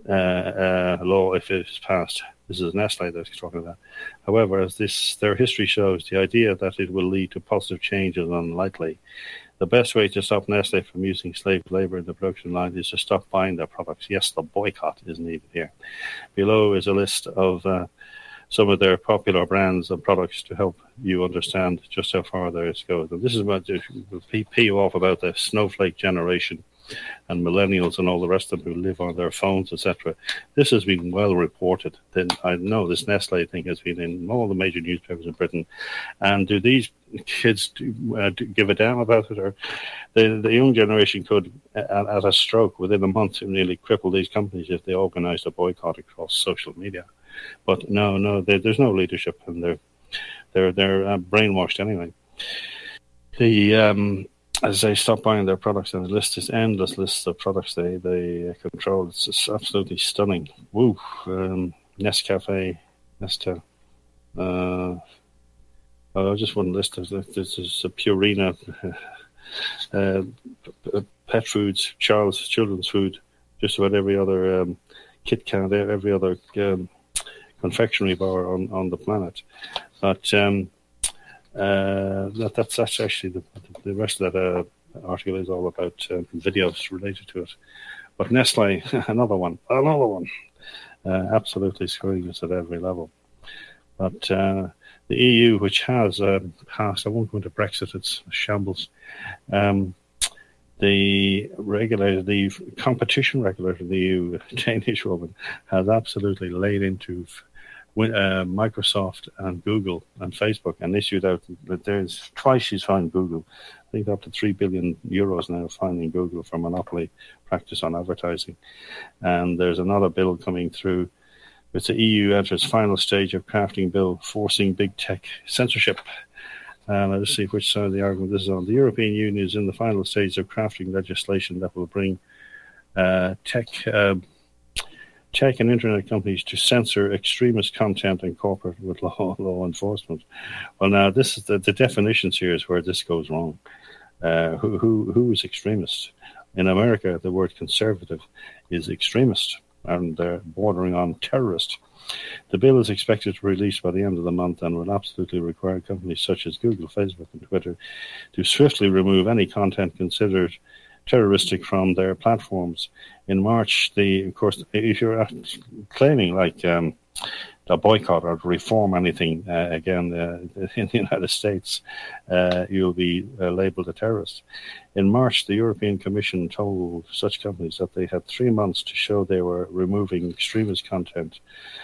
uh, uh, law if it is passed. This is Nestle that he's talking about. However, as this their history shows, the idea that it will lead to positive change is unlikely. The best way to stop Nestle from using slave labor in the production line is to stop buying their products. Yes, the boycott is needed here. Below is a list of uh, some of their popular brands and products to help you understand just how far theirs goes. And this is what will pee you off about the snowflake generation and millennials and all the rest of them who live on their phones, et cetera. This has been well reported. Then I know this Nestle thing has been in all the major newspapers in Britain. And do these kids do, uh, do give a damn about it? Or the, the young generation could, at, at a stroke, within a month, nearly cripple these companies if they organised a boycott across social media. But no, no, they, there's no leadership, and they're they're they're uh, brainwashed anyway. The um, as they stop buying their products, and the list is endless lists of products they they control. It's just absolutely stunning. Woo! Um, Nescafe, Nestle. Uh, oh, just one list. This is a Purina, uh, Pet Foods, Charles Children's Food, just about every other um, Kit Kat, every other um, confectionery bar on, on the planet. But um, uh, that, that's, that's actually the, the rest of that uh, article is all about uh, videos related to it. But Nestle, another one, another one, uh, absolutely screwing us at every level. But uh, the E U, which has um, passed, I won't go into Brexit, it's shambles. Um, the regulator, the competition regulator of the E U, Danish woman, has absolutely laid into uh, Microsoft and Google and Facebook and issued out that there's twice she's fined Google. I think up to three billion euros now fining Google for monopoly practice on advertising. And there's another bill coming through. It's the E U enters final stage of crafting bill forcing big tech censorship. And uh, let's see which side of the argument this is on. The European Union is in the final stage of crafting legislation that will bring uh, tech, uh, tech and internet companies to censor extremist content and cooperate with law law enforcement. Well, now this is the, the definitions here is where this goes wrong. Uh, who who who is extremist? In America, the word conservative is extremist, and they're bordering on terrorist. The bill is expected to release by the end of the month and will absolutely require companies such as Google, Facebook, and Twitter to swiftly remove any content considered terroristic from their platforms. In March, the of course, if you're claiming like um, a boycott or to reform anything uh, again uh, in the United States, uh, you'll be uh, labeled a terrorist. In March, the European Commission told such companies that they had three months to show they were removing extremist content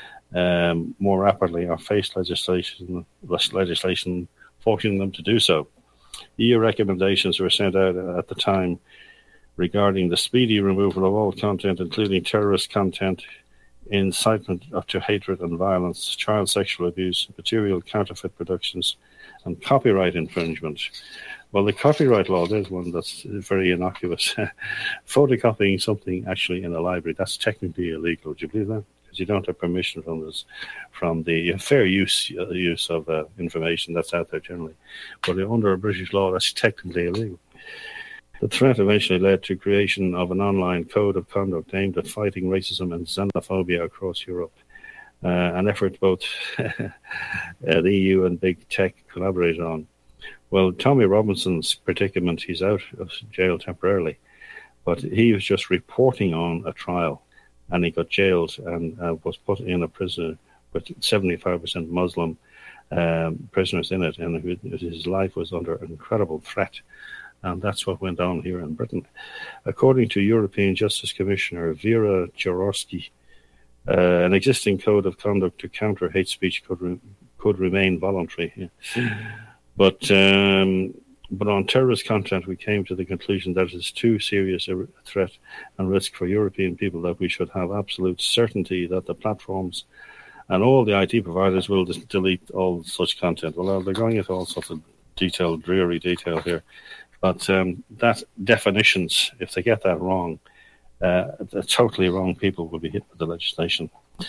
Um, more rapidly or face legislation legislation forcing them to do so. E U recommendations were sent out at the time regarding the speedy removal of all content, including terrorist content, incitement to hatred and violence, child sexual abuse, material counterfeit productions, and copyright infringement. Well, the copyright law, there's one that's very innocuous. Photocopying something actually in a library, that's technically illegal. Would you believe that? You don't have permission from this, from the fair use uh, use of uh, information that's out there generally. But under a British law, that's technically illegal. The threat eventually led to creation of an online code of conduct aimed at fighting racism and xenophobia across Europe, uh, an effort both uh, the E U and big tech collaborated on. Well, Tommy Robinson's predicament, he's out of jail temporarily, but he was just reporting on a trial. And he got jailed and uh, was put in a prison with seventy-five percent Muslim um, prisoners in it. And his life was under incredible threat. And that's what went on here in Britain. According to European Justice Commissioner Vera Jourowski, uh, an existing code of conduct to counter hate speech could, re- could remain voluntary. Yeah. But... Um, But on terrorist content, we came to the conclusion that it is too serious a threat and risk for European people that we should have absolute certainty that the platforms and all the I T providers will d- delete all such content. Well, they're going into all sorts of detailed, dreary detail here. But um, that definitions, if they get that wrong, uh, the totally wrong people will be hit with the legislation.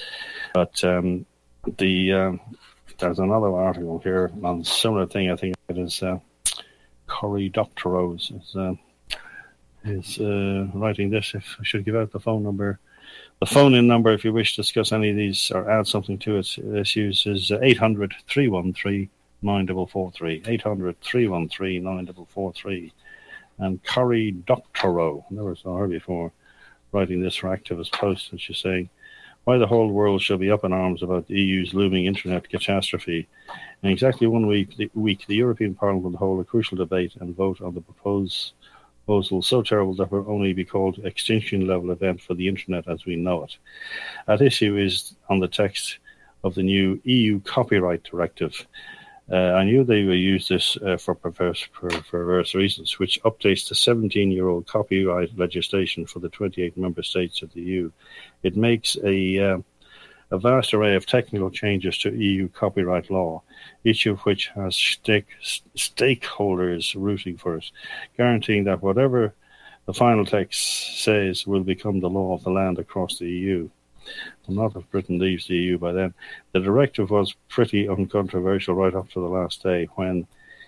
But um, the um, there's another article here on a similar thing. I think it is... Uh, Cory Doctorow is, uh, is uh, writing this. If I should give out the phone number, The phone-in number, if you wish to discuss any of these or add something to its issues, is eight hundred, three one three, nine four four three. eight hundred, three one three, nine four four three. And Cory Doctorow, never saw her before, writing this for Activist Post, and she's saying, why the whole world shall be up in arms about the E U's looming internet catastrophe. In exactly one week, the, week, the European Parliament will hold a crucial debate and vote on the proposed proposal so terrible that will only be called extinction-level event for the internet as we know it. At issue is on the text of the new E U copyright directive. Uh, I knew they would use this uh, for perverse, for perverse reasons, which updates the seventeen-year-old copyright legislation for the twenty-eight member states of the E U. It makes a, uh, a vast array of technical changes to E U copyright law, each of which has stake, stakeholders rooting for it, guaranteeing that whatever the final text says will become the law of the land across the E U. Well, not if Britain leaves the E U by then. The directive was pretty uncontroversial right up to the last day, when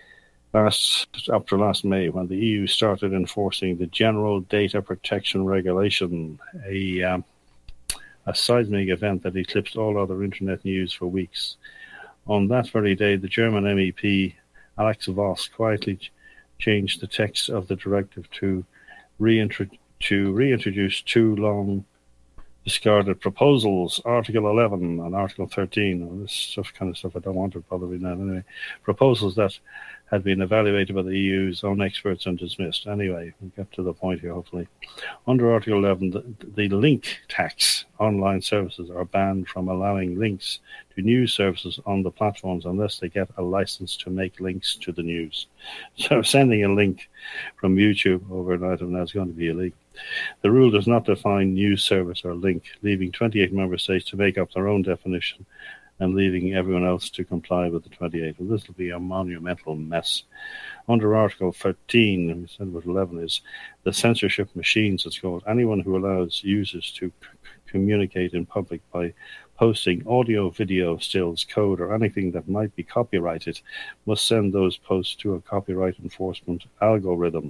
last up to last May, when the E U started enforcing the General Data Protection Regulation, a um, a seismic event that eclipsed all other internet news for weeks. On that very day, the German M E P Alex Voss quietly ch- changed the text of the directive to, reintro- to reintroduce two long discarded proposals, Article eleven and Article thirteen. Well, this stuff, kind of stuff I don't want to bother with now anyway. Proposals that had been evaluated by the E U's own experts and dismissed. Anyway, we'll get to the point here, hopefully. Under Article eleven, the, the link tax online services are banned from allowing links to news services on the platforms unless they get a license to make links to the news. So sending a link from YouTube over an item now is going to be illegal. The rule does not define news service or link, leaving twenty-eight member states to make up their own definition and leaving everyone else to comply with the twenty-eight. Well, this will be a monumental mess. Under Article thirteen, we said what eleven is, the censorship machines, it's called. Anyone who allows users to c- communicate in public by posting audio, video, stills, code, or anything that might be copyrighted must send those posts to a copyright enforcement algorithm.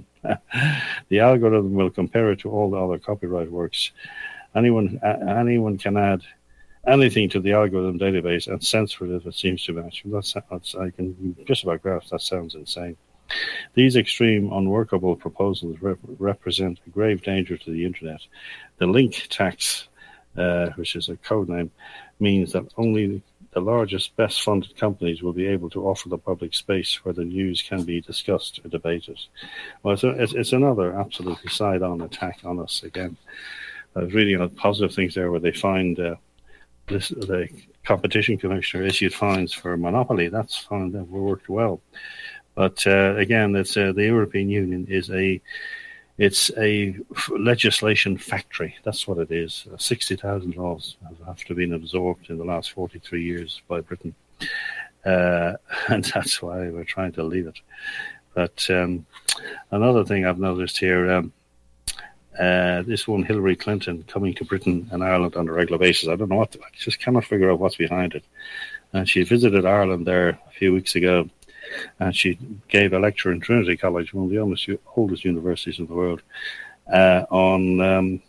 The algorithm will compare it to all the other copyright works. Anyone, a- anyone can add anything to the algorithm database and censor it if it seems to match. That's, that's, I can just about grasp that sounds insane. These extreme, unworkable proposals rep- represent a grave danger to the internet. The link tax, uh, which is a code name, means that only the largest, best-funded companies will be able to offer the public space where the news can be discussed or debated. Well, it's, a, it's, it's another absolutely side-on attack on us again. I was reading on positive things there where they find uh, this, the competition commissioner issued fines for monopoly. That's fine, that worked well. But uh, again, it's uh, the European Union is a it's a f- legislation factory. That's what it is. Uh, Sixty thousand laws have to been absorbed in the last forty-three years by Britain, uh, and that's why we're trying to leave it. But um, another thing I've noticed here. Um, Uh, this one, Hillary Clinton, coming to Britain and Ireland on a regular basis. I don't know what, I just cannot figure out what's behind it. And she visited Ireland there a few weeks ago, and she gave a lecture in Trinity College, one of the oldest, oldest universities in the world, uh, on um,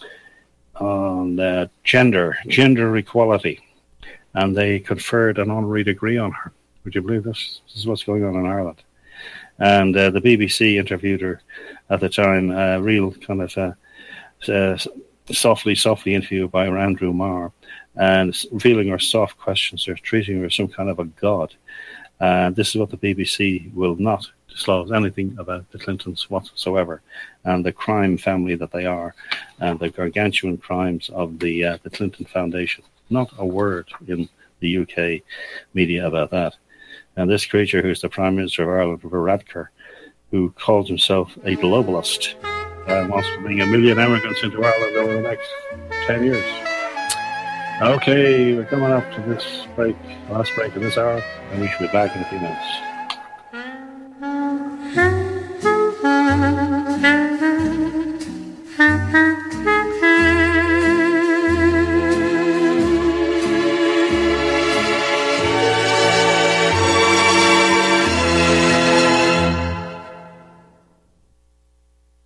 on uh, gender, gender equality. And they conferred an honorary degree on her. Would you believe this? This is what's going on in Ireland. And uh, the B B C interviewed her at the time, a uh, real kind of uh, uh, softly, softly interview by Andrew Marr, and revealing her soft questions. They're treating her as some kind of a god. And uh, this is what the B B C will not disclose anything about the Clintons whatsoever, and the crime family that they are, and the gargantuan crimes of the uh, the Clinton Foundation. Not a word in the U K media about that. And this creature, who's the Prime Minister of Ireland, Varadkar, who calls himself a globalist, uh, wants to bring a million immigrants into Ireland over the next ten years. Okay, we're coming up to this break, last break of this hour, and we should be back in a few minutes.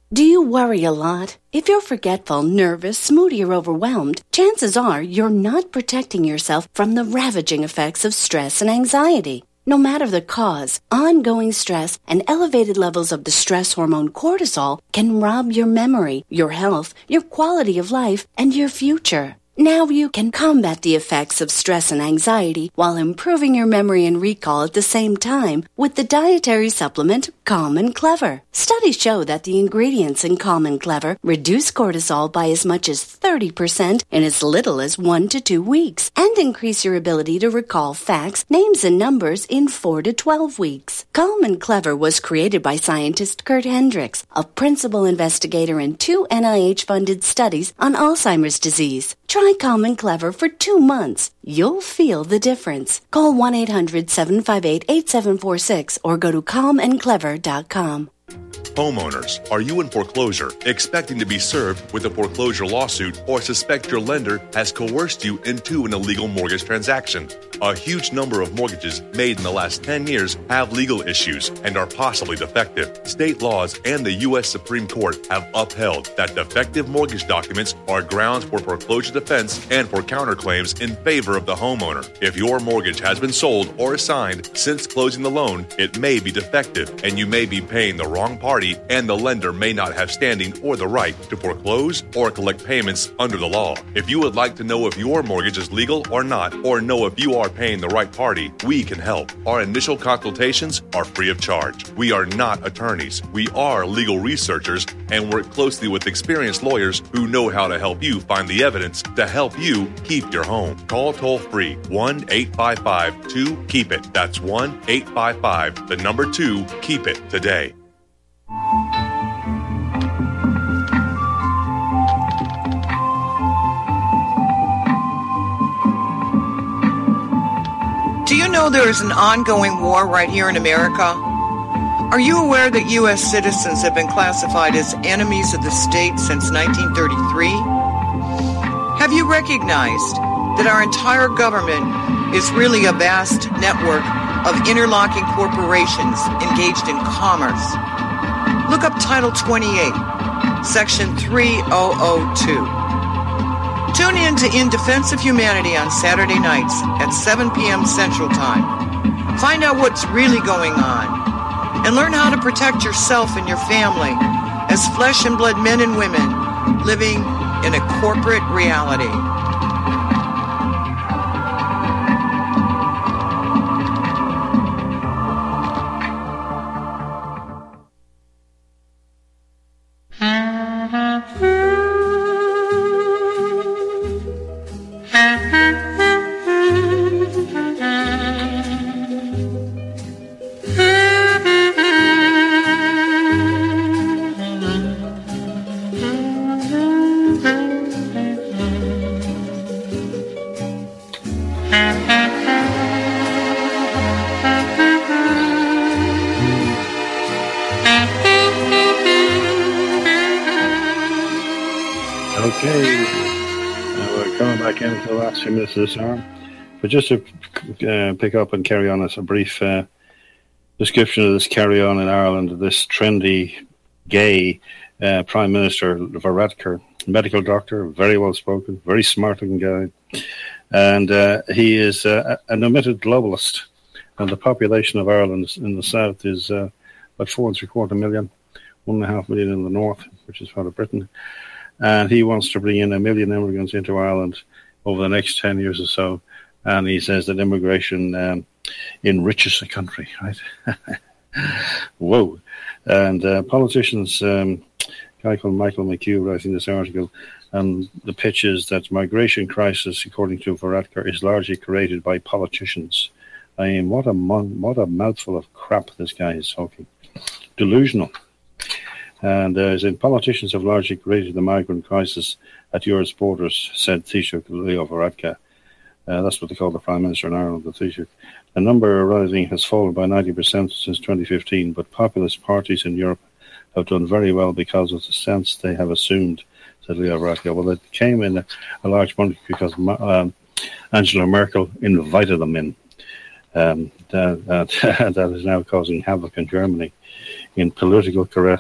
Do you worry a lot? If you're forgetful, nervous, moody, or overwhelmed, chances are you're not protecting yourself from the ravaging effects of stress and anxiety. No matter the cause, ongoing stress and elevated levels of the stress hormone cortisol can rob your memory, your health, your quality of life, and your future. Now you can combat the effects of stress and anxiety while improving your memory and recall at the same time with the dietary supplement Calm and Clever. Studies show that the ingredients in Calm and Clever reduce cortisol by as much as thirty percent in as little as one to two weeks and increase your ability to recall facts, names, and numbers in four to twelve weeks. Calm and Clever was created by scientist Kurt Hendricks, a principal investigator in two N I H-funded studies on Alzheimer's disease. Try Calm and Clever for two months. You'll feel the difference. Call one eight hundred seven five eight eight seven four six or go to calm and clever dot com. Homeowners, are you in foreclosure, expecting to be served with a foreclosure lawsuit, or suspect your lender has coerced you into an illegal mortgage transaction? A huge number of mortgages made in the last ten years have legal issues and are possibly defective. State laws and the U S Supreme Court have upheld that defective mortgage documents are grounds for foreclosure defense and for counterclaims in favor of the homeowner. If your mortgage has been sold or assigned since closing the loan, it may be defective and you may be paying the wrong party, and the lender may not have standing or the right to foreclose or collect payments under the law. If you would like to know if your mortgage is legal or not, or know if you are paying the right party, we can help. Our initial consultations are free of charge. We are not attorneys. We are legal researchers and work closely with experienced lawyers who know how to help you find the evidence to help you keep your home. Call toll-free one eight five five two keep it. That's one eight five five, the number two, keep it today. Do you know there is an ongoing war right here in America? Are you aware that U S citizens have been classified as enemies of the state since nineteen thirty-three? Have you recognized that our entire government is really a vast network of interlocking corporations engaged in commerce? Look up Title twenty-eight, Section three thousand two. Tune in to In Defense of Humanity on Saturday nights at seven p.m. Central Time. Find out what's really going on and learn how to protect yourself and your family as flesh and blood men and women living in a corporate reality. Few minutes of this hour, but just to uh, pick up and carry on as a brief uh, description of this carry on in Ireland, this trendy gay uh, Prime Minister Varadkar, medical doctor, very well spoken, very smart looking guy, and uh, he is uh, an admitted globalist, and the population of Ireland in the south is uh, about four and three quarter million, one and a half million in the north, which is part of Britain, and he wants to bring in a million immigrants into Ireland over the next ten years or so, and he says that immigration um, enriches the country, right? Whoa. And uh, politicians, um, a guy called Michael McHugh writing this article, and the pitch is that migration crisis, according to Varadkar, is largely created by politicians. I mean, what a, mon- what a mouthful of crap this guy is talking. Delusional. And uh, as in, politicians have largely created the migrant crisis at Europe's borders, said Taoiseach Leo Varadkar. Uh, that's what they call the Prime Minister in Ireland, the Taoiseach. The number arriving has fallen by ninety percent since twenty fifteen, but populist parties in Europe have done very well because of the stance they have assumed, said Leo Varadkar. Well, it came in a, a large part because um, Angela Merkel invited them in. Um, that, that, that is now causing havoc in Germany in political correct,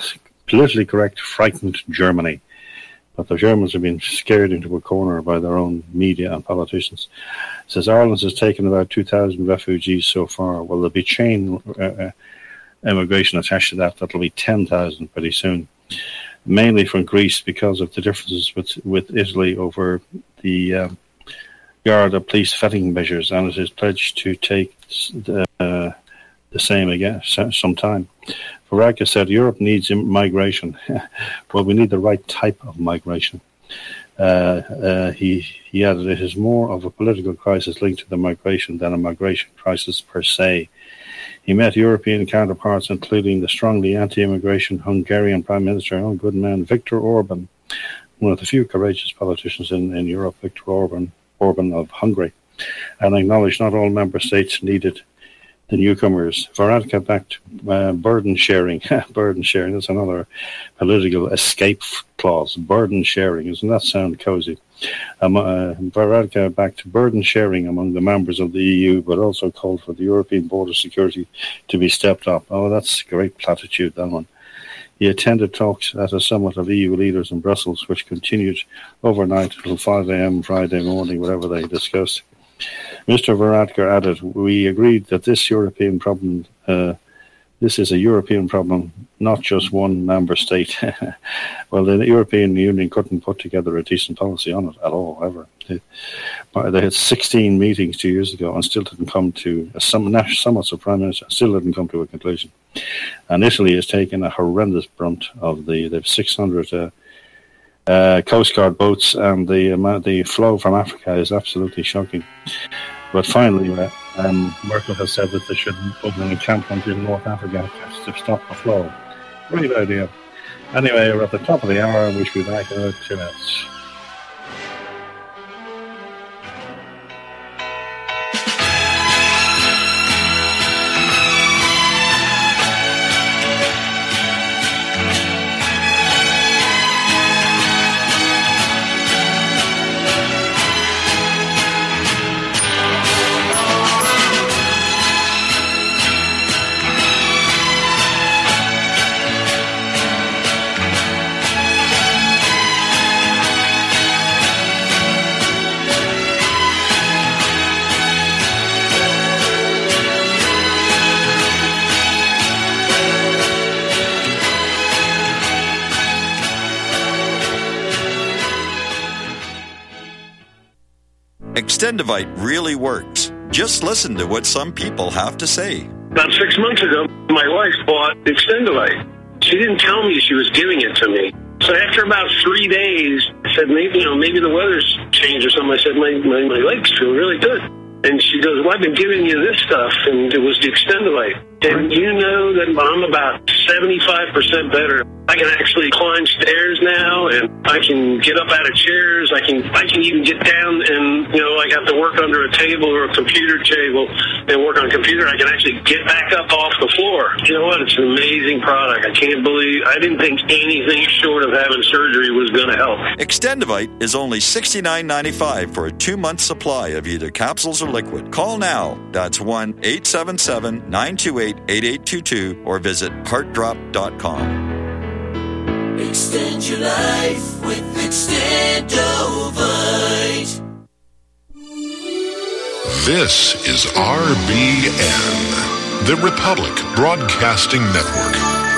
politically correct, frightened Germany. But the Germans have been scared into a corner by their own media and politicians. It says Ireland has taken about two thousand refugees so far. Well, there'll be chain uh, immigration attached to that. That'll be ten thousand pretty soon, mainly from Greece because of the differences with, with Italy over the uh, Garda police vetting measures, and it is pledged to take the, uh, the same again sometime. Varadkar said Europe needs migration. Well, we need the right type of migration. Uh, uh, he, he added, it is more of a political crisis linked to the migration than a migration crisis per se. He met European counterparts, including the strongly anti-immigration Hungarian Prime Minister, oh good man, Viktor Orban, one of the few courageous politicians in, in Europe, Viktor Orban, Orban of Hungary, and acknowledged not all member states needed the newcomers. Varadkar backed uh, burden sharing. burden sharing, that's another political escape clause. Burden sharing, doesn't that sound cozy? Um, uh, Varadkar backed burden sharing among the members of the E U, but also called for the European border security to be stepped up. Oh, that's a great platitude, that one. He attended talks at a summit of E U leaders in Brussels, which continued overnight until five a.m. Friday morning, whatever they discussed. Mister Varadkar added, we agreed that this European problem, uh, this is a European problem, not just one member state. Well, the European Union couldn't put together a decent policy on it at all, ever. They, they had sixteen meetings two years ago and still didn't come to, a summit, summits of Prime Minister, still didn't come to a conclusion. And Italy has taken a horrendous brunt of the, they have six hundred uh, uh, Coast Guard boats, and the amount, the flow from Africa is absolutely shocking. But finally, uh, um, Merkel has said that they should open an encampment in North Africa to stop the flow. Great idea. Anyway, we're at the top of the hour, and we should be back in about two minutes. Extendivite really works. Just listen to what some people have to say. About six months ago, my wife bought Extendivite. She didn't tell me she was giving it to me. So after about three days, I said, maybe, you know, maybe the weather's changed or something. I said, my, my, my legs feel really good. And she goes, well, I've been giving you this stuff, and it was the Extendivite. And you know that I'm about seventy-five percent better. I can actually climb stairs now, and I can get up out of chairs. I can I can even get down and, you know, I have to work under a table or a computer table and work on a computer. I can actually get back up off the floor. You know what? It's an amazing product. I can't believe, I didn't think anything short of having surgery was going to help. Extendivite is only sixty-nine ninety-five for a two-month supply of either capsules or liquid. Call now. That's one eight seven seven nine two eight eight eight two two or visit heart drop dot com. Extend your life with Extendovite. This is R B N, the Republic Broadcasting Network.